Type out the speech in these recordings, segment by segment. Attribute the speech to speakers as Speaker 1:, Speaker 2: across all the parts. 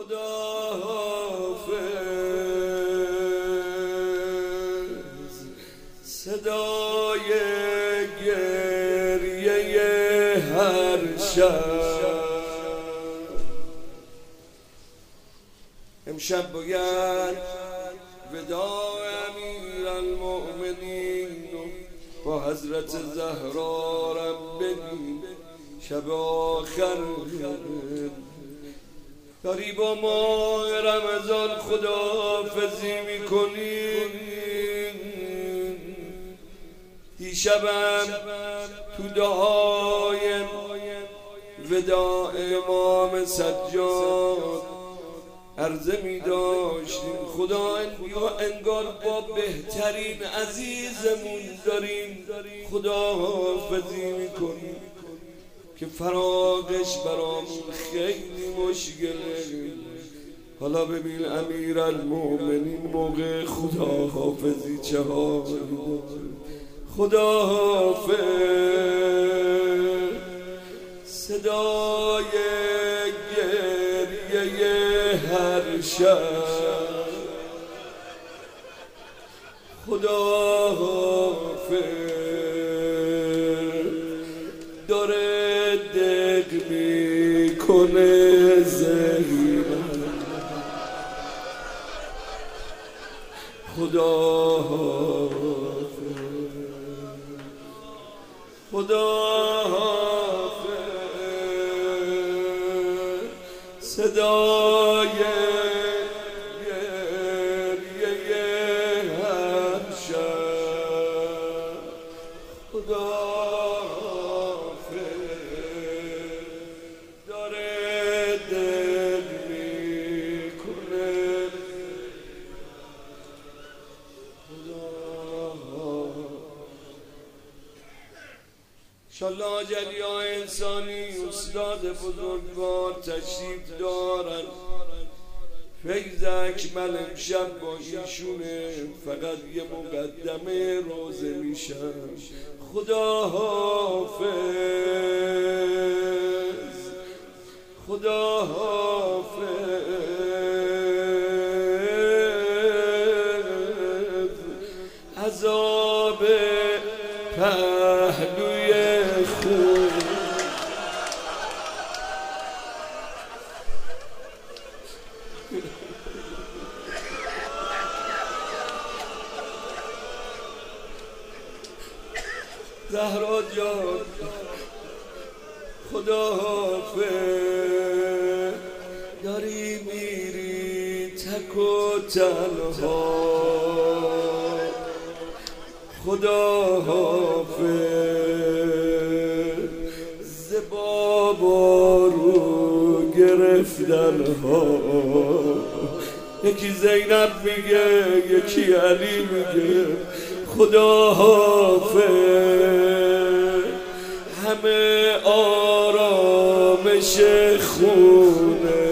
Speaker 1: خدا حافظ. صدای گریه هر شب امشب باید وداع امیرالمؤمنین با حضرت زهرا رب بگیم. شب آخر داری با ماه رمضان خداحافظی میکنی. دیشبم تو دعای وداع امام سجاد عرضه می داشتیم خدا انگار با بهترین عزیزمون داریم خداحافظی میکنیم که فراقش برامون خیلی مشکله. حالا ببین امیرالمؤمنین موقع خداحافظی چه حالی داره. خداحافظ. صدای گریه هر شب خداحافظ داره دق میکنه زهیرم. خداحافظ. خداحافظ. صدای گریه هر شب خداحافظ داره دل میکنه. انشالله آجلی ها انسانی استاد بزرگوار تشریف دارن. فیض اکمل امشب با ایشونه فقط یه مقدمه روزه میشم. خداحافظ. خداحافظ. عذاب پهلوی خون زهرا جان خداحافظ داری میری تک و تنها. خداحافظ ز بابا رو گرفتن ها. یکی زینب میگه یکی علی میگه خداحافظ. همه آرامش خونه.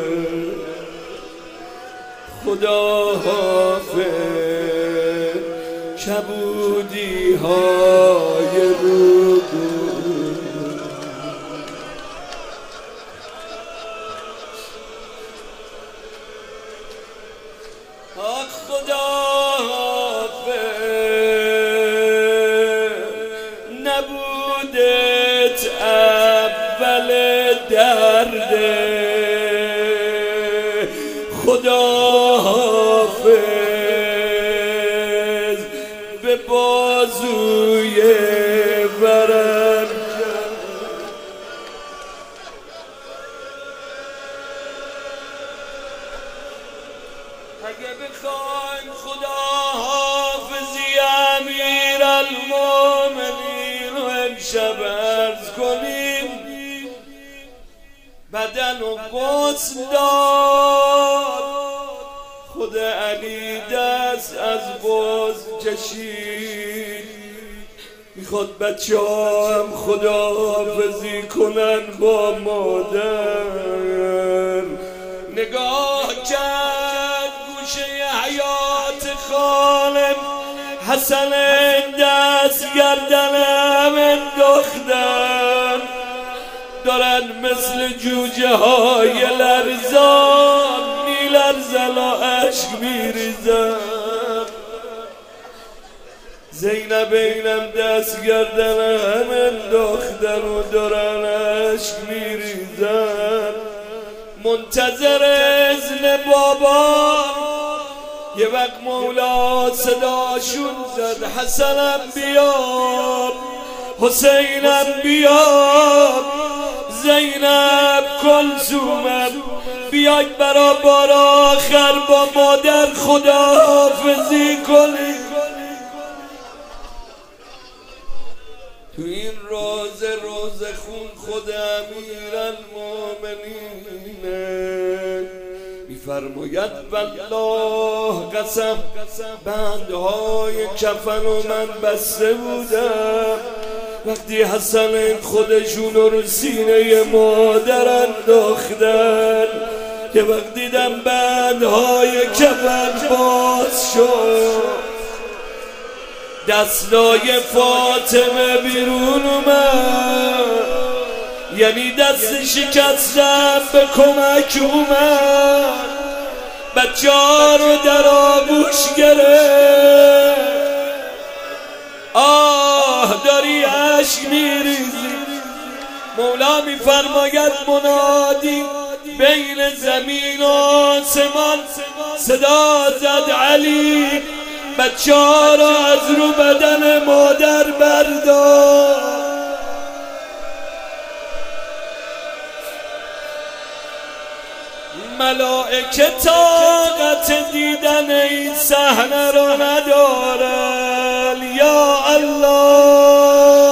Speaker 1: خداحافظ. کبودی های رو خداحافظ. نبودت اول درده. خداحافظ به بازوی ورم اگه بخوایم خداحافظی امیرالمؤمنین رو امشب عرض کنیم بدن و غسل داد. خود علی دست از باز کشید میخواد بچه هم خداحافظی کنن با مادر. نگاه کرد گوشه حیات خالم حسن دست گردنم انداختن دارن مثل جوجه های لرزان میلرزن و عشق میریزن. زینب اینم دست گردن انداختن و دارن عشق میریزن. منتظر اذن بابا یه وقت مولا صداشون زد حسنم بیار، حسینم بیار، زینب کلثومم بیاید برا بار آخر با مادر خداحافظی کنید. تو این روز خون خود امیرالمومنینه میفرماید والله قسم بندهای کفن و من بسته بودم. وقتی حسن خودشون رو سینه مادر انداختن که وقتی دیدم بندهای کفن باز شد دستای فاطمه بیرون اومد، یعنی دست شکستم به کمک اومد. بچه ها رو در آغوش گرفت. آه داری عشق میریزی. مولا میفرماید منادی بین زمین و آسمان صدا زد علی بچه ها را از رو بدن مادر بردار. ملائکه طاقت دیدن این صحنه را ندارن. یا الله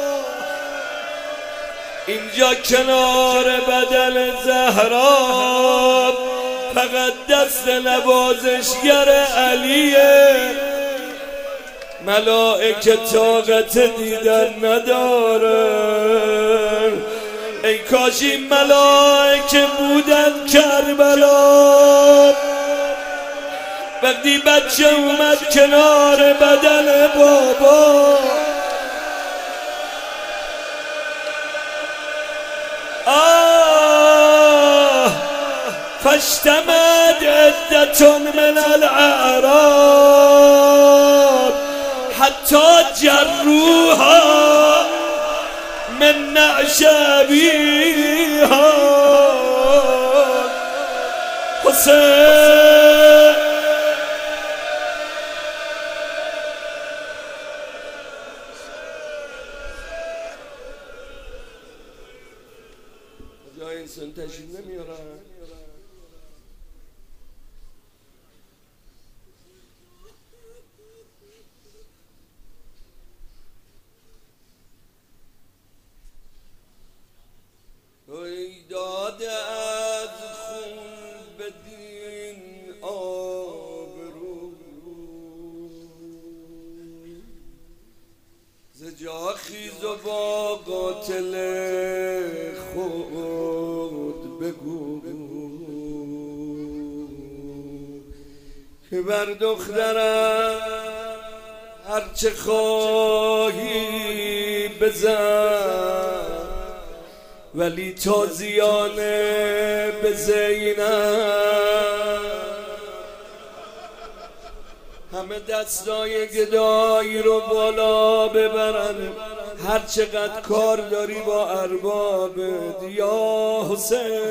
Speaker 1: اینجا کنار بدن زهرا فقط دست نوازشگر علیه. ملائکه طاقت دیدن ندارن. ای کاش این ملائکه بودن کربلا. وقتی بچه اومد کنار بدن بابا فاشتمد عدة من الأعراب حتى جروها من نعش أبيها. حسین جای انسان تشریف نمیارن. داده از خون بدین آبرو ز جا خیز و با قاتل خود بگو که بر دخترم هرچه خواهی بزن ولی تازیانه به زینب. همه دستای گدایی رو بالا ببرن. هر چقدر کار داری با اربابت یا حسین